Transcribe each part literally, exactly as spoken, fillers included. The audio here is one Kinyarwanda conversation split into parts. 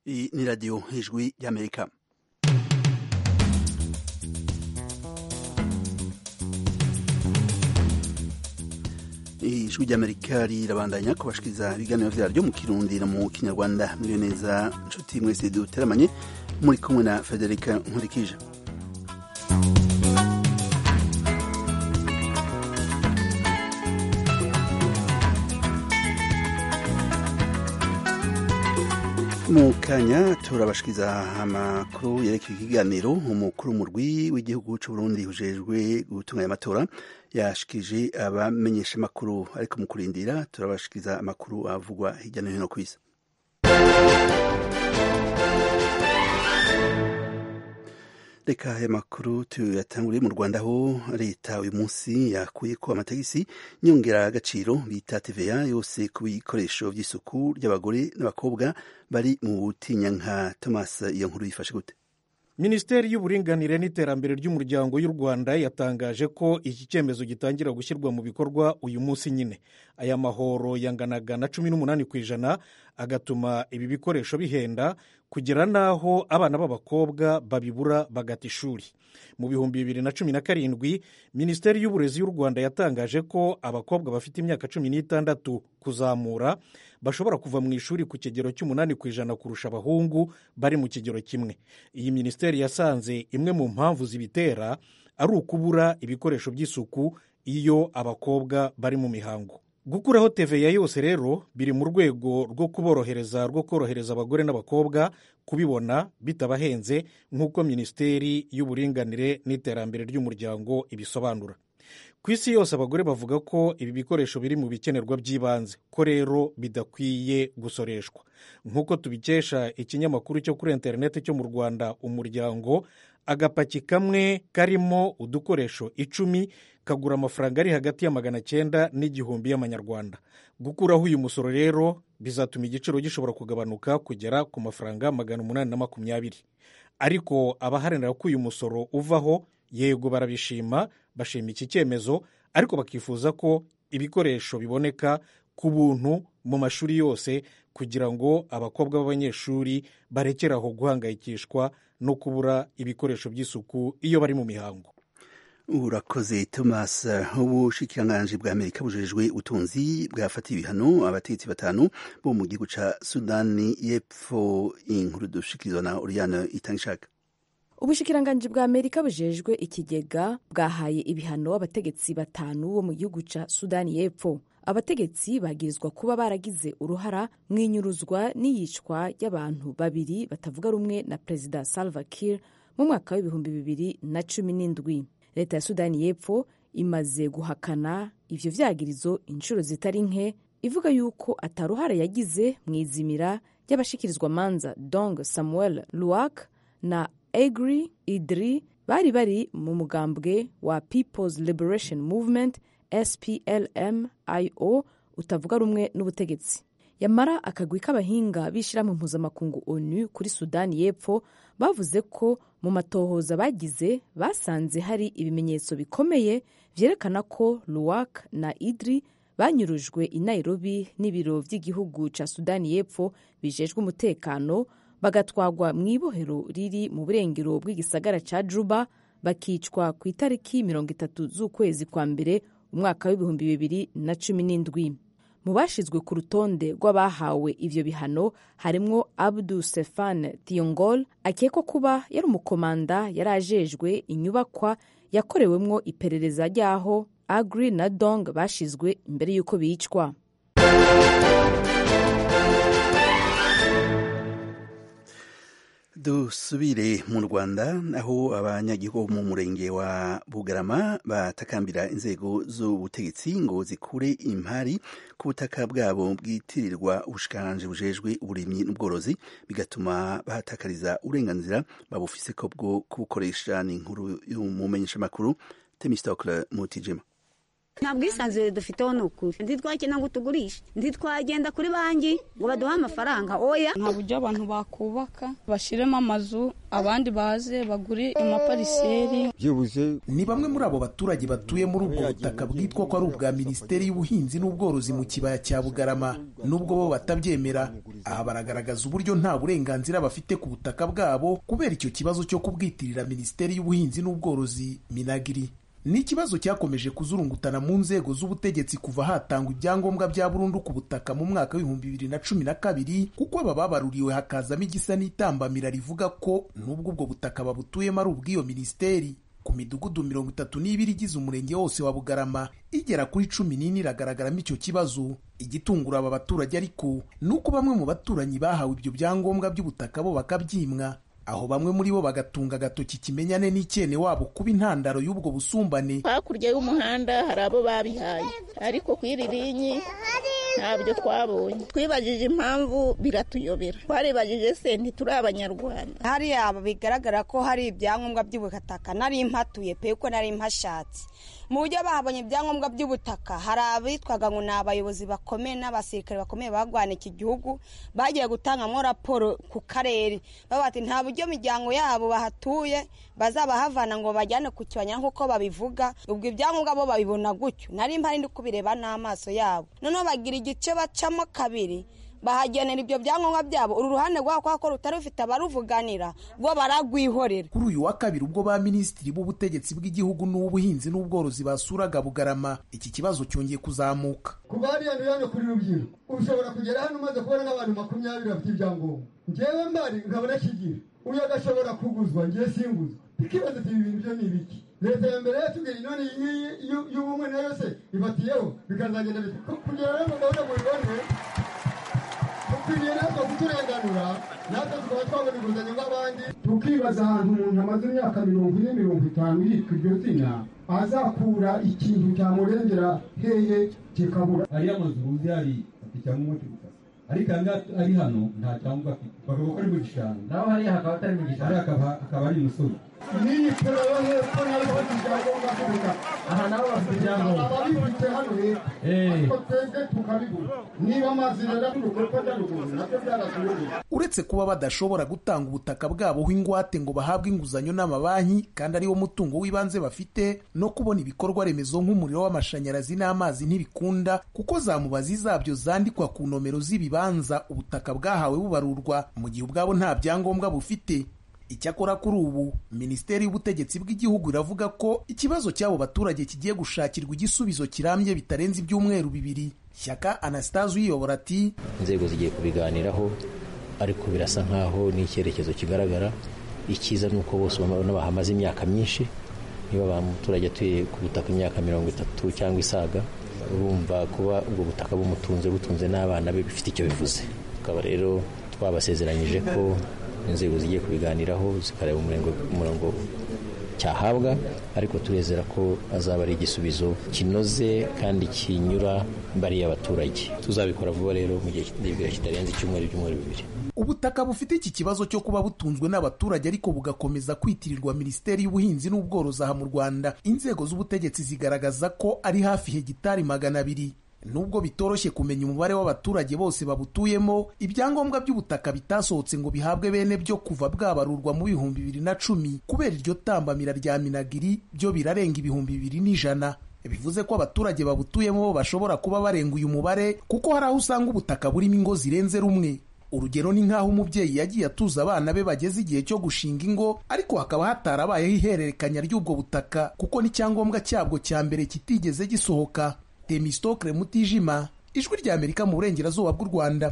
Iyi ni radiyo ijwi y'Amerika. Ijwi ry'Amerika rirabandanya kubashikiriza ibiganiro vyaryo mu Kirundi no mu Kinyarwanda. Muriyo neza nshuti mwese duteramanye, muri kumwe na Federica Nkurikije. Mu kanya turabashikiza amakuru yerekeye ikiganiro umukuru murwi w'igihugu c'u Burundi ujejwe gutunganya amatora yashikije abamenyesha amakuru, ariko mu kurindira turabashikiza amakuru avugwa hirya no hino kw'isi. Reka aya makuru tuyatanguriye mu Rwanda, aho leta uyu munsi yakuyeko amatagisi nyongera agaciro bita T V A yose ku bikoresho vy'isuku ry'abagore n'abakobwa bari mu butinyanka. Thomas, iyo nkuru yifashe gute? Minisiteri y'uburinganire n'iterambere ry'umuryango y'u Rwanda yatangaje ko iki cyemezo gitangira gushyirwa mu bikorwa uyu munsi nyine. Aya mahoro yanganaga na cumi n'umunani ku ijana, agatuma ibi bikoresho bihenda kugera n'aho abana b'abakobwa babibura bagata ishuri. Mu bihumbi bibiri na cumi na karindwi, Minisiteri y'uburezi y'u Rwanda yatangaje ko abakobwa bafite imyaka cumi n'itandatu kuzamura bashobora kuva mu ishuri ku kigero cy'umunani ku ijana kurusha abahungu bari mu kigero kimwe. Iyi minisiteri yasanze imwe mu mpamvu zibitera ari ukubura ibikoresho by'isuku iyo abakobwa bari mu mihango. Gukuraho T V A yose rero biri mu rwego rwo kuborohereza rwo korohereza abagore n'abakobwa kubibona bitabahenze, nk'uko Minisiteri y'uburinganire n'iterambere ry'umuryango ibisobanura. Ku isi yose abagore bavuga ko ibi bikoresho biri mu bikenerwa by'ibanze, ko rero bidakwiye gusoreshwa. Nk'uko tubikesha ikinyamakuru cyo kuri interineti cyo mu Rwanda Umuryango, agapaki kamwe karimo udukoresho icumi kagura amafaranga ari hagati ya magana cyenda n'igihumbi y'amanyarwanda. Gukuraho uyu musoro rero bizatuma igiciro gishobora kugabanuka kugera ku mafaranga magana umunani na makumyabiri. Ariko abaharanira ko uyu musoro uvaho, yego barabishima, bashima iki cyemezo, ariko bakifuza ko ibikoresho biboneka ku buntu mu mashuri yose kugira ngo abakobwa b'abanyeshuri barekeraho guhangayikishwa no kubura ibikoresho by'isuku iyo bari mu mihango. Urakoze Thomas. Ubushikiranganji bwa Amerika bujejwe ubutunzi bwafatiye ibihano abategetsi batanu bo mu gihugu ca Sudani y'Epfo. Inkuru dushikirizwa na Oriane Itangishaka. Ubushikiranganji bwa Amerika bujejwe ikigega bwahaye ibihano abategetsi batanu bo mu gihugu ca Sudani y'Epfo. Abategetsi bagirizwa kuba baragize uruhara mwinyuruzwa n'iyicwa y'abantu babiri batavuga rumwe na Perezida Salva Kiir mu mwaka w'ibihumbi bibiri na cumi n'indwi. Leta ya Sudani y'Epfo imaze guhakana ivyo vyagirizo inshuro zitari nke, ivuga yuko ataruhara yagize mw'izimira ry'abashikirizwa manza Dong Samuel Luak na Agri Idri bari bari mu mugambwe wa People's Liberation Movement S P L M I O utavuga rumwe n'ubutegetsi. Yamara akagwi k'abahinga b'ishirahamwe mpuzamakungu ONU kuri Sudani y'Epfo bavuze ko mu matohoza bagize basanze hari ibimenyetso bikomeye vyerekana ko Luak na Idri banyurujwe i Nairobi n'ibiro vy'igihugu ca Sudani y'Epfo bijejwe umutekano, bagatwagwa mw'ibohero riri mu burengero bw'igisagara ca Juba, bakicwa ku itariki mirongo itatu z'ukwezi kwa mbere umwaka w'ibihumbi bibiri na cumi n'indwi. Mu bashizwe ku rutonde rw'abahawe ivyo bihano harimwo Abdu Stefan Tiongol, akekwa kuba yari umukomanda yari ajejwe inyubakwa yakorewemwo iperereza ryaho Agri na Dong bashizwe imbere y'uko bicwa. Dusubire mu Rwanda, aho abanyagihugu mu murenge wa Bugarama batakambira inzego z'ubutegetsi ngo zikure impari ku butaka bwabo bwitirirwa ubushikiranganji bujejwe uburimyi n'ubworozi, bigatuma bahatakariza uburenganzira babufise ko bwo kubukoresha. Ni inkuru y'umumenyeshamakuru Temistokle Mutijima. nta bwisanzure dufiteho ni ukuri ntitwakina ngo tugurishe ntitwagenda kuri banki ngo baduhe amafaranga oya nta buryo abantu bakubaka bashyiremo amazu abandi baze bagure amapariseri byibuze. Ni bamwe muri abo baturage batuye muri ubwo butaka bwitwa ko ari ubwa Minisiteri y'Ubuhinzi n'Ubworozi mu kibaya cya Bugarama, nubwo bo batabyemera. Aha baragaragaza uburyo nta burenganzira bafite ku butaka bwabo kubera icyo kibazo cyo kubwitirira Minisiteri y'Ubuhinzi n'Ubworozi Minagri. Ni ikibazo cyakomeje kuzurungutana mu nzego z'ubutegetsi kuva hatangwa ibyangombwa bya burundu ku butaka mu mwaka w'ibihumbi bibiri na cumi na kabiri, kuko aba babaruriwe hakazamo igisa n'itambamira rivuga ko nubwo ubwo butaka babutuyemo ari ubw'iyo minisiteri. Ku midugudu mirongo itatu n'ibiri igize umurenge wose wa Bugarama, igera kuri cumi n'ine iragaragaramo icyo kibazo. Igitungura aba baturage ariko ni uko bamwe mu baturanyi bahawe ibyo byangombwa by'ubutaka bo bakabyimwa, aho bamwe muri bo bagatunga agatoki kimenyane n'icyene wabo kuba intandaro y'ubwo busumbane. Hakurya y'umuhanda hari abo babihaye, ariko kw'iri linyi ntabyo twabonye. Twibajije impamvu biratuyobera, twaribajije se ntituri abanyarwanda. Hariya bigaragara ko hari ibyangombwa by'ubutaka nari impatuye pe ko nari impashatse. Mu buryo bahabonye ibyangombwa by'ubutaka, hari abitwaga ngo ni abayobozi bakomeye n'abasirikare bakomeye bagwana iki gihugu, bagiye gutangamo raporo ku karere baba bati nta buryo imiryango yabo bahatuye bazabahavana ngo bajyane ku kibaya nk'uko babivuga. Ubwo ibyangombwa bo babibona gutyo, nari mpari ndi kubireba n'amaso yabo. Noneho bagira igice bacamo kabiri bahagenera ibyo byangombwa byabo, uru ruhande rwako ko rutari rufite abaruvuganira bo baragwihorera. Kuri uyu wa kabiri ubwo ba minisitiri b'ubutegetsi bw'igihugu n'ubuhinzi n'ubworozi basuraga Bugarama, iki kibazo cyongeye kuzamuka. Kuba hariya hano kuri Rubyiru ushobora kugera hano umaze kubona n'abantu makumyabiri bafite ibyangombwa, njyewe mbari nkabona kigira uyu agashobora kuguzwa, ngiye singuzwa. Ikibazo cy'ibi bintu byo ni ibiki? Leta ya mbere yatubwiye none y'ubumwe nayo se ibatiyeho bikazagenda kugera rero ndabona mu bibone tukwiriye natwe kuturenganura, natwe tukaba twabona inguzanyo nk'abandi. Tukibaza ahantu umuntu amaze imyaka mirongo ine mirongo itanu yitwa iryo zina azakura ikintu cyamurengera heye kikabura. Ariya mazu uzi hari ati cyangwa umuti gutasa, ariko ari hano nta cyangwa afite, bakavuga ko ari mu gishanga, naho hariya hakaba atari mu gishanga, akaba ari umusore. Nini kuraho hepfo naho bafite ibyangombwa by'ubutaka, aha naho bafite ibyangombwa ababifite hano hepfo, ariko twebwe tukabigura. Niba amazi rero n'urukorwa byaruguru nabyo byarasubiriye. Uretse kuba badashobora gutanga ubutaka bwabo w'ingwate ngo bahabwe inguzanyo n'amabanki kandi ariwo mutungo w'ibanze bafite, no kubona ibikorwa remezo nk'umuriro w'amashanyarazi n'amazi ntibikunda, kuko za mubazi zabyo zandikwa ku nomero z'ibibanza ubutaka bwahawe bubarurwa mu gihe ubwabo nta byangombwa bufite. Icyakora kuri ubu Minisiteri y'Ubutegetsi bw'igihugu iravuga ko ikibazo cy'abo baturage kigiye gushakirwa igisubizo kirambye bitarenze ibyumweru bibiri. Shyaka Anastase uyiyobora ati inzego zigiye kubiganiraho, ariko birasa nkaho n'icyerekezo kigaragara. Icyiza ni uko bose babona bahamaze imyaka myinshi. Niba umuturage atuye ku butaka imyaka mirongo itatu cyangwa isaga, urumva kuba ubwo butaka bumutunze butunze n'abana be bifite icyo bivuze. Tukaba rero twabasezeranyije ko inzego zigiye kubiganiraho zikareba umurongo cyahabwa, ariko turezera ko azaba ari igisubizo kinoze kandi kinyura bariya abaturage. Tuzabikora vuba rero mu gihe kitarenze icyumweru ibyumweru bibiri. Ubutaka bufite iki kibazo cyo kuba butunzwe n'abaturage ariko bugakomeza kwitirirwa Minisiteri y'Ubuhinzi n'Ubworozi aha mu Rwanda, inzego z'ubutegetsi zigaragaza ko ari hafi hegitari magana abiri. Nubwo bitoroshye kumenya umubare w'abaturage bose babutuyemo, ibyangombwa by'ubutaka bitasohotse ngo bihabwe bene byo kuva bwabarurwa mu bihumbi bibiri na cumi kubera iryo tambamira rya Minagiri byo birarenga ibihumbi bibiri n'ijana. Bivuze ko abaturage babutuyemo bashobora kuba barenga uyu mubare, kuko hari aho usanga ubutaka burimo ingo zirenze rumwe. Urugero ni nk'aho umubyeyi yagiye atuza abana be bageze igihe cyo gushinga ingo, ariko hakaba hatarabayeho ihererekanya ry'ubwo butaka kuko n'icyangombwa cyabwo cya mbere kitigeze gisohoka. Temistokle Mutijima, Ijwi rya Amerika mu burengerazuba bw'u Rwanda.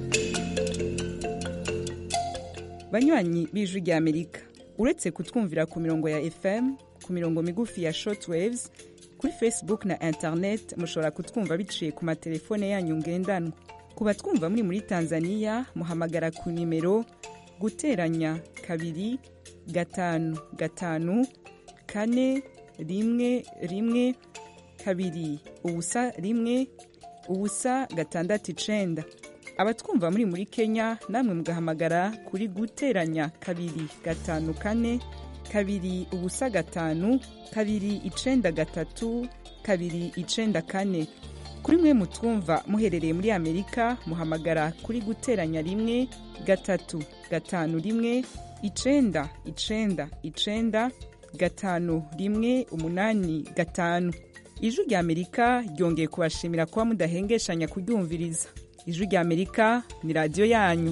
Banywanyi b'Ijwi rya Amerika, uretse kutwumvira ku mirongo ya F M, ku mirongo migufi ya shortwaves, kuri Facebook na internet mushobora kutwumva biciye ku matelefone yanyu ngendanwa. Ku batwumva muri muri Tanzania muhamagara ku nimero guteranya kabiri gatanu gatanu kane rimwe rimwe kabiri ubusa rimwe ubusa gatandatu icenda. Abatwumva muri muri Kenya namwe mugahamagara kuri guteranya kabiri gatanu kane kabiri ubusa gatanu kabiri icenda gatatu kabiri icenda kane. Kuri mwe mutwumva muherereye muri Amerika muhamagara kuri guteranya rimwe gatatu gatanu rimwe icenda icenda icenda gatanu rimwe umunani gatanu. Ijwi rya Amerika ryongeye kubashimira kuba mudahengeshanya kuryumviriza. Ijwi rya Amerika ni radiyo yanyu.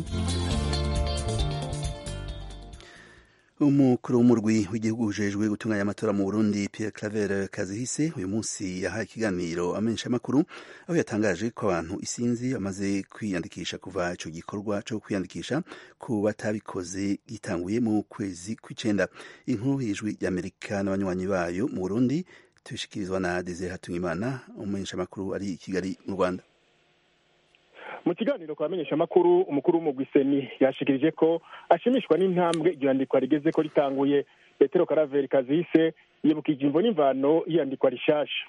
umukuru w'umurwi w'igihugu ujejwe gutunganya amatora mu Burundi Pierre Claver Kazihise uyu munsi yahaye ikiganiro amenyesha makuru aho yatangaje ko abantu isinzi bamaze kwiyandikisha kuva ico gikorwa cyo kwiyandikisha ku batabikoze gitanguye mu kwezi kw'icenda. Inkuru y'ijwi ry'Amerika n'abanywanyi bayo mu Burundi tubishikirizwa na Desire Hatungimana umumenyesha makuru ari i Kigali mu Rwanda. Mu kiganiro kwa menyesha makuru umukuru w'umugwiseni yashikirije ko ashimishwa n'intambwe iryandikwa rigeze ko ritanguye. Petero Karaveri Kazihise yibukije imvo n'imvano yandikwa rishasha.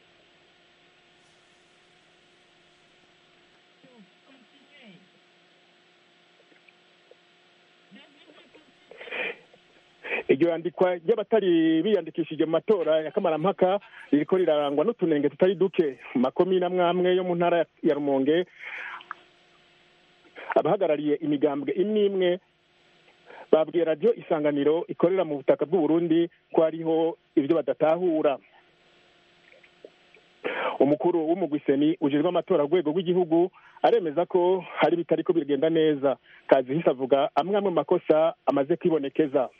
Iryo yandikwa ry'abatari biyandikishije mu matora ya kamarampaka ririko rirarangwa n'utunenge tutari duke makomine amwe yo mu ntara ya Rumonge. Abahagarariye imigambwe imwe imwe babwiye radio Isanganiro ikorera mu butaka bw'u Burundi ko hariho ibyo badatahura. Umukuru w'umugwiseni ujejwe amatora rwego rw'igihugu aremeza ko hari bitariko bigenda neza. Kazihise avuga amwe amwe makosa amaze kwibonekeza.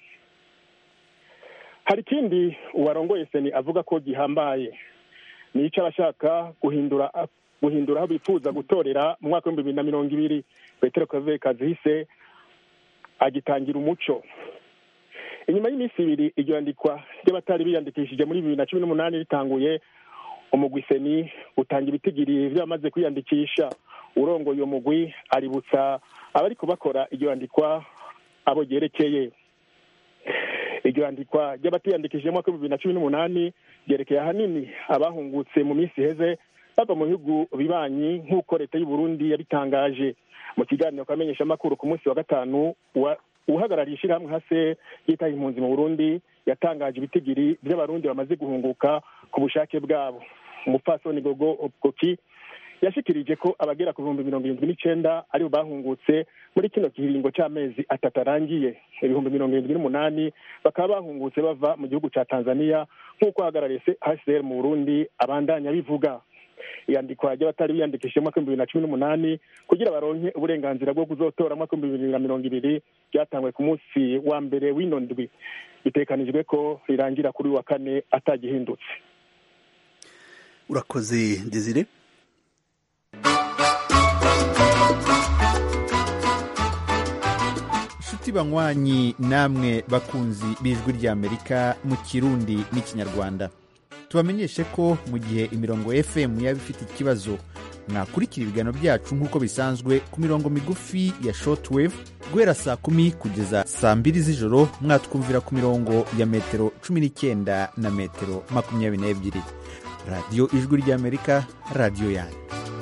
Hari kindi uwarongoye seni avuga ko gihambaye ni ico abashaka guhindura guhindura aho bifuza gutorera mu mwaka w'ibihumbi bibiri na mirongo ibiri. Petero Claver Kazihise agitangira umuco. Inyuma y'iminsi ibiri iryo yandikwa ry'abatari biyandikishije muri bibiri na cumi n'umunani ritanguye, umugwiseni utanga ibitigiri vy'abamaze kwiyandikisha. Urongoye uyo mugwi aributsa abariko bakora iryo yandikwa abo ryerekeye. Iryo yandikwa ry'abatiyandikishije mu mwaka w'ibihumbi bibiri na cumi n'umunani ryerekeye ahanini abahungutse mu minsi iheze bava mu bihugu bibanyi nk'uko leta y'u Burundi yabitangaje. Mu kiganiro kwamenyesha makuru ku munsi wa gatanu uhagarariye ishirahamwe hase yitaye impunzi mu Burundi yatangaje ibitigiri by'abarundi bamaze guhunguka ku bushake bwabo. Umupfasoni Gogo Koki yashikirije ko abagera ku bihumbi mirongo irindwi n'icenda ari bo bahungutse muri kino kiringo c'amezi atatu arangiye. Ibihumbi mirongo irindwi n'umunani bakaba bahungutse bava mu gihugu ca Tanzania nk'uko ahagarariye H C R mu Burundi abandanya bivuga. Iyandikwa ry'abatari biyandikishije mu mwaka w'ibihumbi bibiri na cumi n'umunani kugira baronke uburenganzira bwo kuzotora mu mwaka w'ibihumbi bibiri na mirongo ibiri ryatangwe ku munsi wa mbere w'ino ndwi. Bitekanijwe ko rirangira kuri wa kane atagihindutse. Urakoze Desire. Shuti banywanyi namwe bakunzi b'ijwi ry'Amerika mu Kirundi n'Ikinyarwanda, tubamenyeshe ko mu gihe imirongo F M yaba ifite ikibazo mwakurikira ibiganiro byacu nk'uko bisanzwe ku mirongo migufi ya shortwave guhera saa kumi kugeza saa mbiri z'ijoro. Mwatwumvira ku mirongo ya metero cumi n'icyenda na metero makumyabiri n'ebyiri. Radiyo Ijwi ry'Amerika, radiyo yanyu.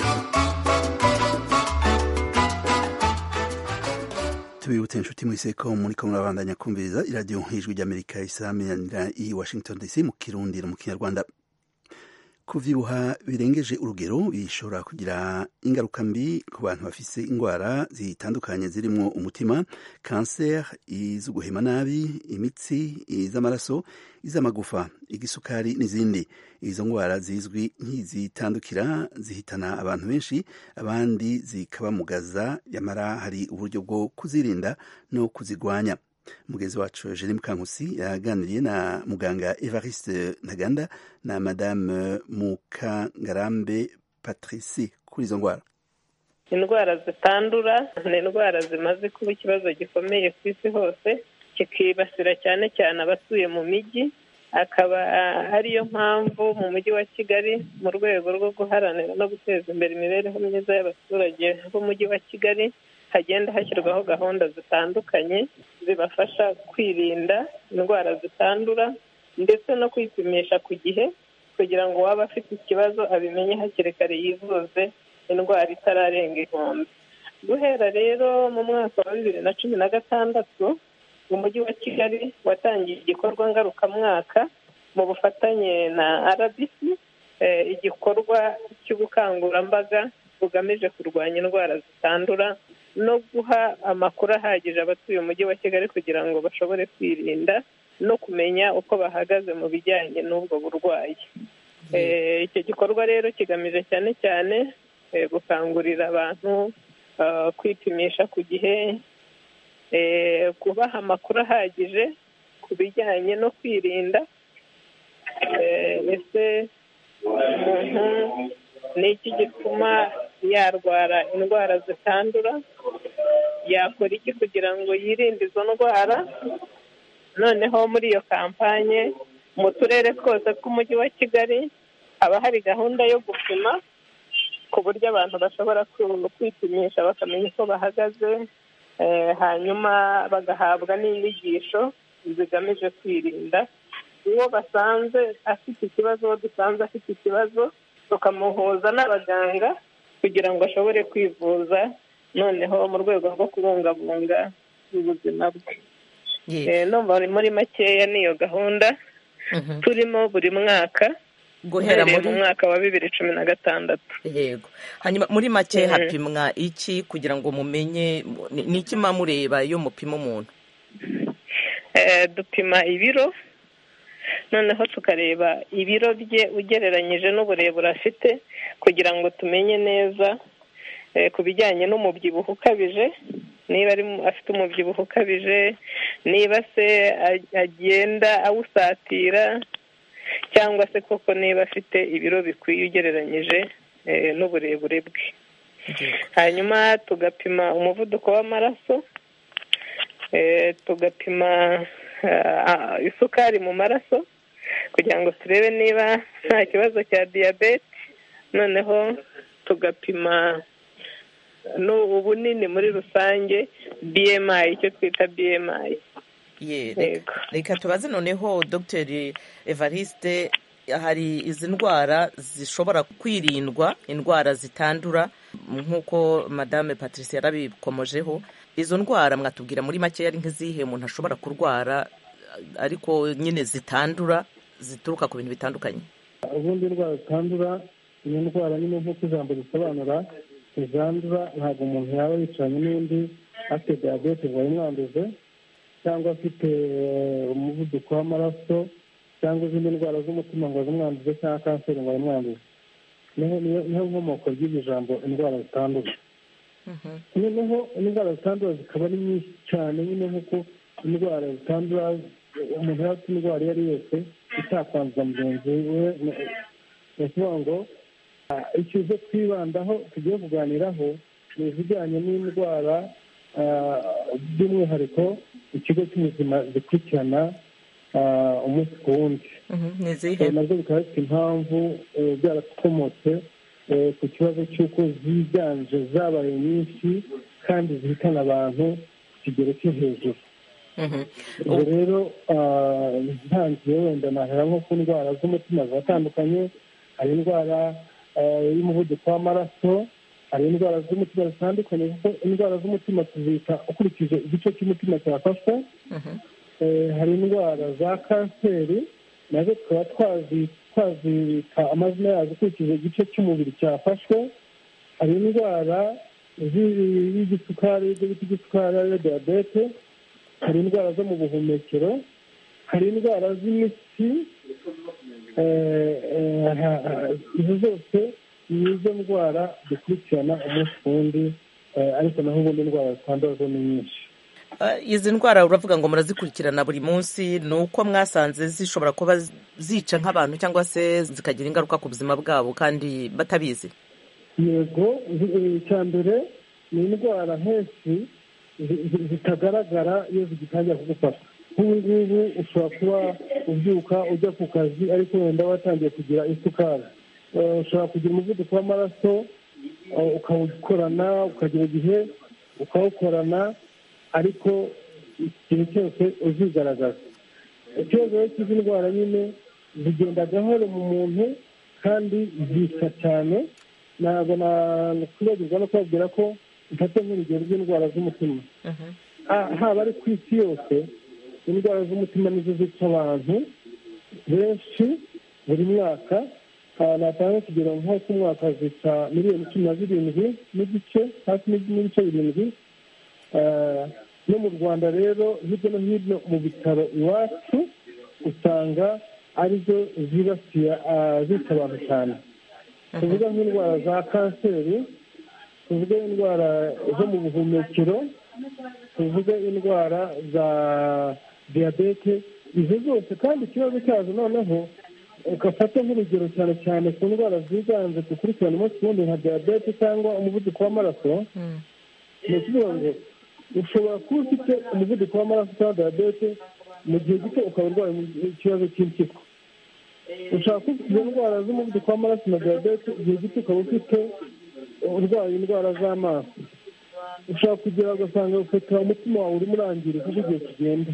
Tubibutse inshuti mwese ko muri ko murabandanya kumviriza iradiyo Ijwi ry'Amerika isaminanira i Washington D C mu Kirundi no mu Kinyarwanda. Kuvyibuha birengeje urugero bishobora kugira ingaruka mbi ku bantu bafise ingwara zitandukanye zirimo umutima, cancer, izuguhema nabi, imitsi, iz'amaraso, iz'amagufa, igisukari n'izindi. Izo ngwara zizwi nk'izitandukira zihitana abantu benshi, abandi zikabamugaza, yamara hari uburyo bwo kuzirinda no kuzigwanya. Mugenzi wacu Jeremy Mukankusi yaganiriye na muganga Evariste Ntaganda na Madame Mukangarambe Patricie kuri izo ndwara. Indwara zitandura ni indwara zimaze kuba ikibazo gikomeye ku isi hose, kikibasira cyane cyane abatuye mu mijyi. Akaba ariyo mpamvu mu mujyi wa Kigali mu rwego rwo guharanira no guteza imbere imibereho myiza y'abaturage b'umujyi wa Kigali hagenda hashyirwaho gahunda zitandukanye zibafasha kwirinda indwara zitandura ndetse no kwipimisha ku gihe kugira ngo waba afite ikibazo abimenye hakiri kare yivuze indwara itararenga inkombe. Guhera rero mu mwaka wa bibiri na cumi na gatandatu umujyi wa Kigali watangiye igikorwa ngarukamwaka mu bufatanye na R B C igikorwa cy'ubukangurambaga bugamije kurwanya indwara zitandura no guha amakuru ahagije abatuye umujyi wa Kigali kugira ngo bashobore kwirinda no kumenya uko bahagaze mu bijyanye n'ubwo burwayi. Icyo gikorwa rero kigamije cyane cyane gukangurira abantu kwipimisha ku gihe, kubaha amakuru ahagije ku bijyanye no kwirinda. Ese umuntu ni iki gituma yarwara indwara zitandura, yakora iki kugira ngo yirinde izo ndwara? Noneho muri iyo kampanye mu turere twose tw'umujyi wa Kigali haba hari gahunda yo gupima ku buryo abantu bashobora kwipimisha bakamenya uko bahagaze, hanyuma bagahabwa n'inyigisho zigamije kwirinda. Uwo basanze afite ikibazo, uwo dusanze afite ikibazo tukamuhuza n'abaganga kugira ngo ashobore kwivuza, noneho mu rwego rwo kubungabunga ubuzima bwe. No muri makeya niyo gahunda turimo buri mwaka guhera muri mu mwaka wa bibiri cumi na gatandatu. Yego. Hanyuma muri make hapimwa iki kugira ngo mumenye ni iki mureba iyo mupima umuntu? Dupima ibiro, noneho tukareba ibiro bye ugereranyije n'uburebure afite kugira ngo tumenye neza ku bijyanye n'umubyibuho ukabije, niba ari afite umubyibuho ukabije, niba se agenda awusatira, cyangwa se koko niba afite ibiro bikwiye ugereranyije n'uburebure bwe. Hanyuma tugapima umuvuduko w'amaraso, tugapima isukari mu maraso kugira ngo turebe niba nta kibazo cya diyabete, noneho tugapima ubunini muri rusange, B M I, icyo twita B M I. Reka tubaze noneho Dr Evariste, hari izi ndwara zishobora kwirindwa, indwara zitandura nk'uko Madame Patricia yarabikomojeho. Izo ndwara mwatubwira muri make ari nk'izihe umuntu ashobora kurwara ariko nyine zitandura, zituruka ku bintu bitandukanye? Ubundi indwara zitandura ni indwara nyine nk'uko ijambo risobanura, izandura. Ntabwo umuntu yaba yicaranye n'undi afite diyabete ngo ayimwanduze, cyangwa afite umuvuduko w'amaraso, cyangwa izindi ndwara z'umutima ngo azimwanduze, cyangwa kanseri ngo ayimwanduze. Niho nkomoko ry'iri jambo indwara zitandura. Noneho indwara zitandura zikaba ari nyinshi cyane, nyine nk'uko indwara zitandura umuntu yaba afite indwara iyo ari yose itakwanduza mugenzi we. Ni ukuvuga ngo icyo twibandaho tugiye kuganiraho ni izijyanye n'indwara by'umwihariko ikigo cy'ubuzima gikurikirana umunsi ku wundi. Nazo bikaba bifite impamvu byarakomotse ku kibazo cy'uko ziganje zabaye nyinshi kandi zihitana abantu ku kigero cyo hejuru. Ubwo rero ntangiye wenda nahera nko ku ndwara z'umutima ziratandukanye. Hari indwara y'umuvuduko w'amaraso, hari indwara z'umutima zitandukanye, kuko indwara z'umutima tuzita ukurikije igice cy'umutima cyafashwe. Hari indwara za kanseri, nazo tukaba twazita amazina yazo ukurikije igice cy'umubiri cyafashwe. Hari indwara y'igisukari, ibyo bita igisukari ariyo diyabete. Hari indwara zo mu buhumekero, hari indwara z'imitsi. Izo zose ni izo ndwara dukurikirana umunsi ku wundi, ariko naho ubundi indwara zitandura zo ni nyinshi. Izi ndwara uravuga ngo murazikurikirana buri munsi, ni uko mwasanze zishobora kuba zica nk'abantu cyangwa se zikagira ingaruka ku buzima bwabo kandi batabizi? Yego, icya mbere ni indwara henshi zitagaragara iyo zigitangira kugufata. Nk'ubu ngubu ushobora kuba ubyuka ujya ku kazi ariko wenda watangiye kugira isukari, ushobora kugira umuvuduko w'amaraso ukawukorana, ukagira igihe ukawukorana, ariko igihe cyose uzigaragaza. Ikibazo cy'izi ndwara nyine zigenda gahoro mu muntu kandi zica cyane. Ntabwo nakwibagirwa no kubabwira ko mfata nk'urugero rw'indwara z'umutima. Haba ari ku isi yose, indwara z'umutima nizo zica abantu benshi buri mwaka, natanga kugera nko ku mwaka zica miliyoni cumi na zirindwi n'igice hafi n'ibice birindwi. No mu Rwanda rero hirya no hino mu bitaro iwacu usanga arizo zibasiye zica abantu cyane. Tuvuga nk'indwara za kanseri, tuvuge indwara zo mu buhumekero, tuvuge indwara za diyabete, izo zose. kandi ikibazo cyazo noneho ugafata nk'urugero cyane cyane ku ndwara ziganje dukurikirana umunsi wundi nka diyabete cyangwa umuvuduko w'amaraso. ni ukuvuga ngo ushobora kuba ufite umuvuduko w'amaraso cyangwa diyabete mu gihe gito ukaba urwaye ikibazo cy'impyiko. ushobora kuba ufite indwara z'umuvuduko w'amaraso na diyabete igihe gito ukaba ufite urwaye indwara z'amaso. ushobora kugera ugasanga ufite umutima wawe urimo urangirika uko ugiye kugenda,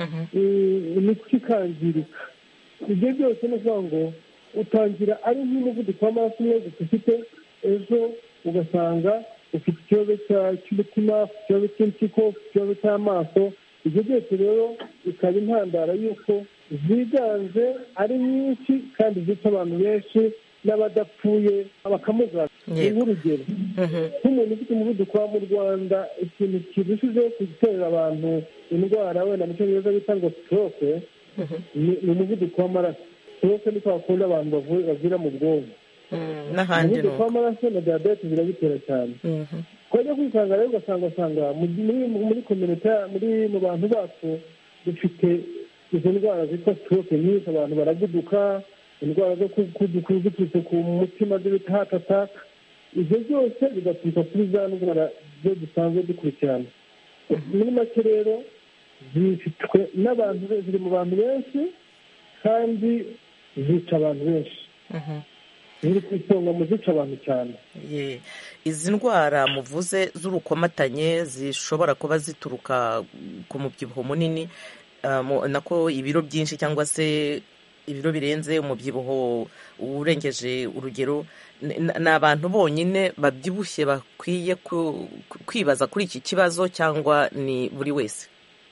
imitsi ikangirika. ibyo byose ni ukuvuga ngo utangira ari nk'umuvuduko w'amaraso umwe gusa ufite, ejo ugasanga ufite ikibazo cy'umutima, ufite ikibazo cy'impyiko, ufite ikibazo cy'amaso. ibyo byose rero bikaba intandaro y'uko ziganje ari nyinshi kandi zica abantu benshi n'abadapfuye bakamugana. ni nk'urugero nk'umuntu ufite umuvuduko wa mu Rwanda, ikintu kirushijeho gutera abantu indwara wenda mu cyongereza bita ngo stroke ni umuvuduko w'amaraso. stroke ni kwa kundi abantu bavira mu bwonko. umuvuduko w'amaraso na diyabete birabitera cyane. twajya kwisanga rero ugasanga usanga muri kominite, muri mu bantu bacu dufite izo ndwara zitwa stroke nyinshi. abantu baraguduka, indwara zo kuduka ziturutse ku mutima z'ibita heart attack. ibyo byose bigaturuka kuri za ndwara zo dusanzwe dukurikirana. muri make rero zifitwe n'abantu, ziri mu bantu benshi kandi zica abantu benshi. ziri ku isonga mu zica abantu cyane. izi ndwara muvuze z'urukomatanye zishobora kuba zituruka ku mubyibuho munini, nako ibiro byinshi cyangwa se ibiro birenze, umubyibuho urengeje urugero, ni abantu bonyine babyibushye bakwiye kwibaza kuri iki kibazo cyangwa ni buri wese?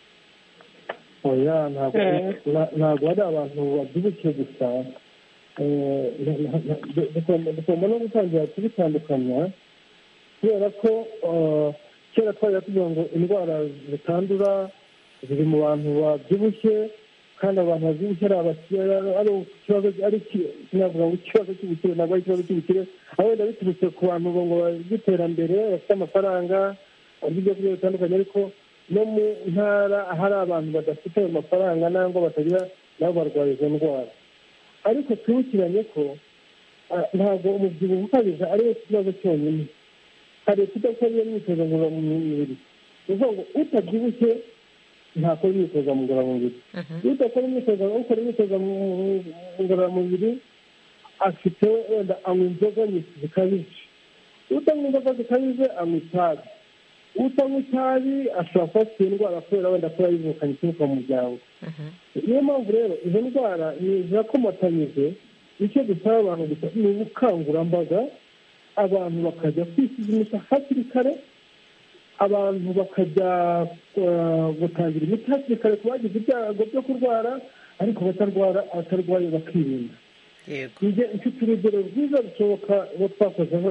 oya, ntabwo ari abantu babyibushye gusa. dukunda no gutangira kubitandukanya kubera ko kera twajya tuvuga ngo indwara zitandura ziri mu bantu babyibushye, kandi abantu babyibushye ari ikibazo, ari navuga ngo ikibazo cy'ubukire, ntabwo ari ikibazo cy'ubukire, aho wenda biturutse ku bantu ngo by'iterambere bafite amafaranga, barya ibyo kurya bitandukanye. ariko no mu ntara hari abantu badafite ayo mafaranga nangwa batagira, nabo barwaye izo ndwara. ariko twibukiranye ko ntabwo umubyibuho ukabije ari wo kibazo cyonyine. hari kudakora iyo myitozo ngororamubiri. ni ukuvuga ngo utabyibushye ntakora imyitozo ngororamubiri. iyo udakora imyitozo, ukora imyitozo ngororamubiri afite wenda anywa inzoga nyinshi zikabije. utanywa inzoga zikabije anywa itabi. utanywa itabi ashobora kuba afite indwara kubera wenda kuba yivukanye ituruka mu muryango. niyo mpamvu rero izo ndwara zirakomatanyije. icyo dusaba abantu gusa ni ubukangurambaga, abantu bakajya kwisuzumisha hakiri kare, abantu bakajya gutangira imiti hakiri kare ku bagize ibyago byo kurwara, ariko batarwara, abatarwaye bakirinda. mfite urugero rwiza rushoboka rwo twakozeho,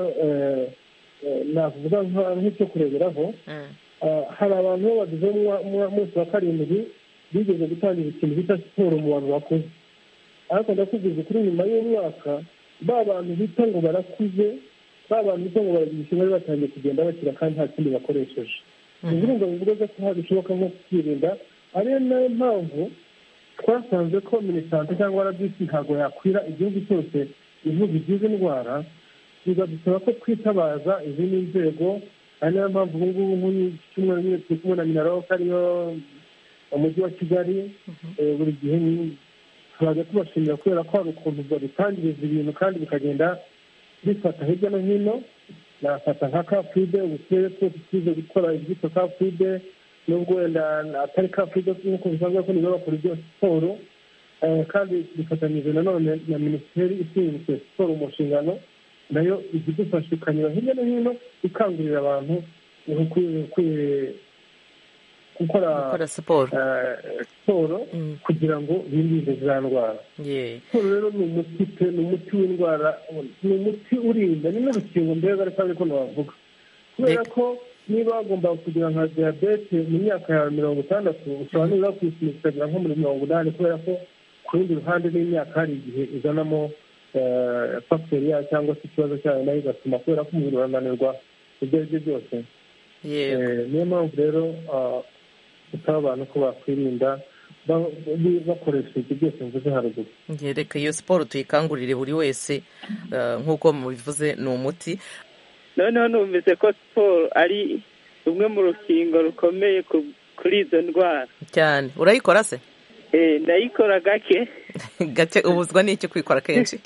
navuga nk'icyo kureberaho. hari abantu bo bagize munsi wa karindwi bigeze gutangira ikintu bita siporo mu bantu bakuze. ariko ndakubwiza kuri nyuma y'umwaka, ba bantu bita ngo barakuze, ba bantu bita ngo baragira ikintu batangiye kugenda bakira kandi nta kindi bakoresheje. ni ukuvuga ngo bivuga ko bishoboka nko kwirinda. ariyo nayo mpamvu twasanze ko minisante cyangwa R B C ntabwo yakwira igihugu cyose ivuga igize indwara, bigadusaba ko twitabaza izindi nzego. ari nayo mpamvu ubu ngubu nk'icyumweru nyine turi kumwe na Minaloc ariyo umujyi wa Kigali, buri gihe tuzajya tubashimira kubera ko hari ukuntu babitangiriza ibintu kandi bikagenda bifata hirya no hino. nafata nka Kafide, uturere twose tuzi gukora ibyitwa Kafide, nubwo wenda atari Kafide nk'uko bisanzwe ko nibo bakora ibyo siporo, kandi bifatanyije nanone na minisiteri ishinzwe siporo mu nshingano, nayo ijya idufasha ikanyura hirya no hino ikangurira abantu gukora siporo siporo kugira ngo birinde za ndwara. Siporo rero ni umuti pe ni umuti w'indwara, ni umuti urinda, ni n'urukingo mbega ariko ariko navuga kubera ko niba wagomba kugira nka diyabete mu myaka yawe mirongo itandatu ushobora nibura kwisunika ukagira nko muri mirongo inani kubera ko ku rundi ruhande n'imyaka hari igihe izanamo fagiteri yayo cyangwa se ikibazo cyayo nayo igatuma kubera ko umubiri urananirwa ibyo ari byo byose. Niyo mpamvu rero gusaba abantu ko bakwirinda bakoresha ibyo byose mvuze haruguru. Reka iyo siporo tuyikangurire buri wese nk'uko mubivuze ni umuti. noneho numvise ko siporo ari rumwe mu rukingo rukomeye kuri izo ndwara cyane. Urayikora se? Eh, ndayikora gake gake. Ubuzwa n'iki kwikora kenshi?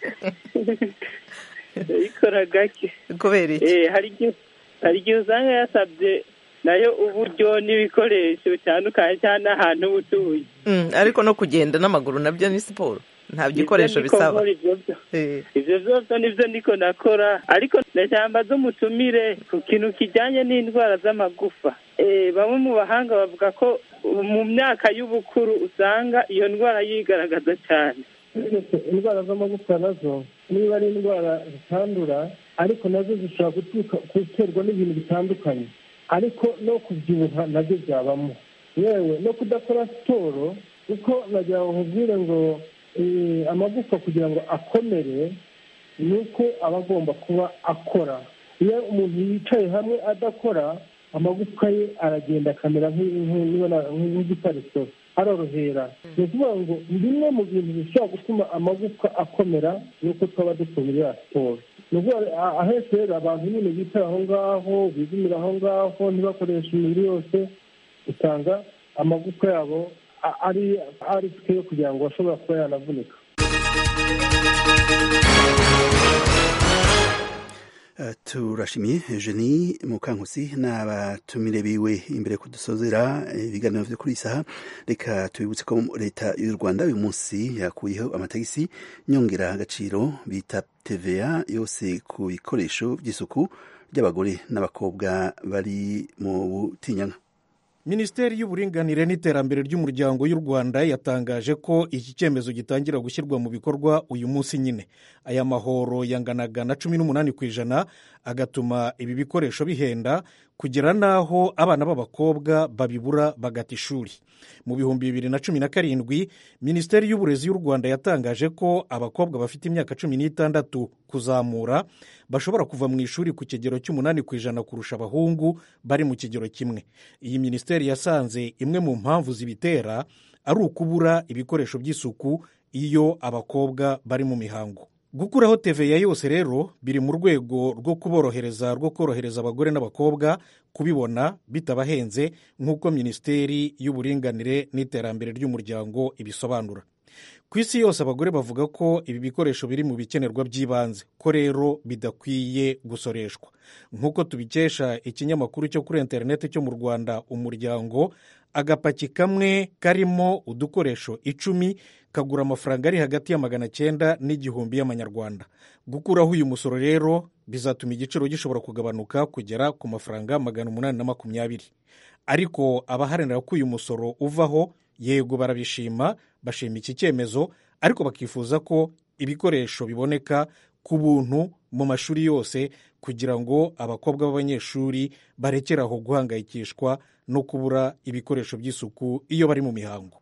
ndayikora gake. Kubera iki? Eh, hari igihe hari igihe usanga yasabye nayo uburyo n'ibikoresho bitandukanye cyane ahantu utuye. Ariko no kugenda n'amaguru nabyo ni siporo, nta bikoresho bisaba. Ivyo vyose nivyo niko nakora, ariko ndashamba z'umutumire ku kintu kijanye n'indwara z'amagufa. Eh, bamwe mu bahanga bavuga ko mu myaka y'ubukuru usanga iyo ndwara yigaragaza cyane. Indwara z'amagufa nazo niba ari indwara zitandura, ariko nazo zishobora guterwa n'ibintu bitandukanye, ariko no kubyibuha nabyo byabamo, yewe no kudakora siporo, kuko nagira ngo nkubwire ngo amagufa kugira ngo akomere ni uko aba agomba kuba akora. Iyo umuntu yicaye hamwe adakora, amagufwa ye aragenda akamera nk'igipariso, arorohera. Ni ukuvuga ngo bimwe mu bintu bishobora gutuma amagufwa akomera ni uko twaba dukomera siporo. Ni ukuvuga ahenshi rero abantu nyine bicaye aho ngaho, bizimira aho ngaho, ntibakoresha imibiri yose, usanga amagufwa yabo ari ari yo kugira ngo bashobora kuba yanavunika. turashimiye Eugenie Mukankusi n'abatumire biwe. Imbere kudusozera ibiganiro vyo kuri isaha, reka tubibutse ko leta y'u Rwanda uyu munsi yakuyeho amatagisi nyongera agaciro bita T V A yose ku bikoresho by'isuku by'abagore n'abakobwa bari mu butinyanka. Minisiteri y'uburinganire n'iterambere ry'umuryango y'u Rwanda yatangaje ko iki cyemezo gitangira gushyirwa mu bikorwa uyu munsi nyine. Aya mahoro yanganaga na cumi n'umunani ku ijana, agatuma ibi bikoresho bihenda kugera n'aho abana b'abakobwa babibura bagata ishuri. Mu bihumbi bibiri na cumi na karindwi, Minisiteri y'uburezi y'u Rwanda yatangaje ko abakobwa bafite imyaka cumi n'itandatu kuzamura bashobora kuva mu ishuri ku kigero cy'umunani ku ijana kurusha abahungu bari mu kigero kimwe. Iyi minisiteri yasanze imwe mu mpamvu zibitera ari ukubura ibikoresho by'isuku iyo abakobwa bari mu mihango. Gukuraho T V A yose rero biri mu rwego rwo kuborohereza rwo korohereza abagore n'abakobwa kubibona bitabahenze, nk'uko Minisiteri y'uburinganire n'iterambere ry'umuryango ibisobanura. Ku isi yose abagore bavuga ko ibi bikoresho biri mu bikenerwa by'ibanze, ko rero bidakwiye gusoreshwa. Nk'uko tubikesha ikinyamakuru cyo kuri interineti cyo mu Rwanda Umuryango, agapaki kamwe karimo udukoresho icumi kagura amafaranga ari hagati ya magana cyenda n'igihumbi y'amanyarwanda. Gukuraho uyu musoro rero bizatuma igiciro gishobora kugabanuka kugera ku mafaranga magana umunani na makumyabiri. Ariko abaharanira ko uyu musoro uvaho, yego barabishima, bashima iki cyemezo, ariko bakifuza ko ibikoresho biboneka ku buntu mu mashuri yose kugira ngo abakobwa b'abanyeshuri barekeraho guhangayikishwa no kubura ibikoresho by'isuku iyo bari mu mihango.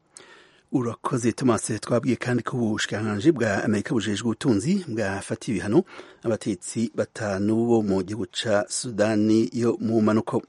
Urakoze Thomas. Twabwiye kandi ko ubushikiranganji bwa Amerika bujejwe ubutunzi bwafatiye ibihano abatetsi batanu bo mu gihugu ca Sudani yo mu manuko.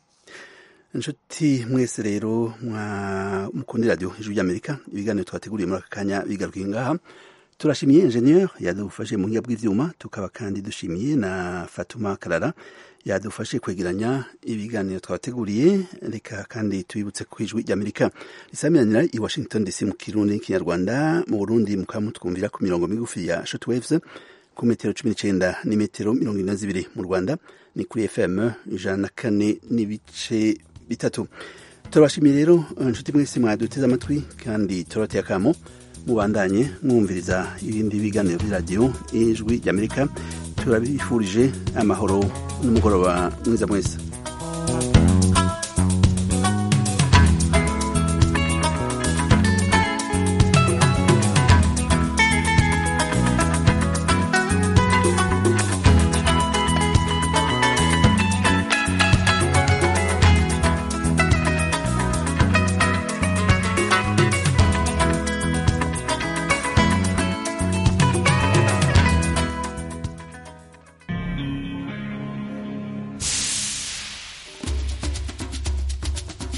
Inshuti mwese rero mukundi radio Ijwi ry'Amerika, ibiganiro twateguriye muri aka kanya bigarukiye ngaha. Turashimiye ingenieur yadufashe mu ngiya bw'ivyuma, tukaba kandi dushimiye na Fatuma Karara yadufashe kwegeranya ibiganiro twateguriye. Reka kandi tubibutse ku Ijwi ry'Amerika risamiranira i Washington D C mu Kirundi n'Ikinyarwanda. Mu Burundi mukamutwumvira ku mirongo migufi ya shortwaves ku metero cumi n'icenda ni metero mirongo ine na zibiri. Mu Rwanda ni kuri F M ijana na kane n'ibice bitatu. Turabashimiye rero inshuti mwese mwaduteze amatwi, kandi turabateye akamo mubandanye mwumviriza ibindi biganiro by'iradiyo Ijwi ry'Amerika. Turabifurije amahoro n'umugoroba mwiza mwese.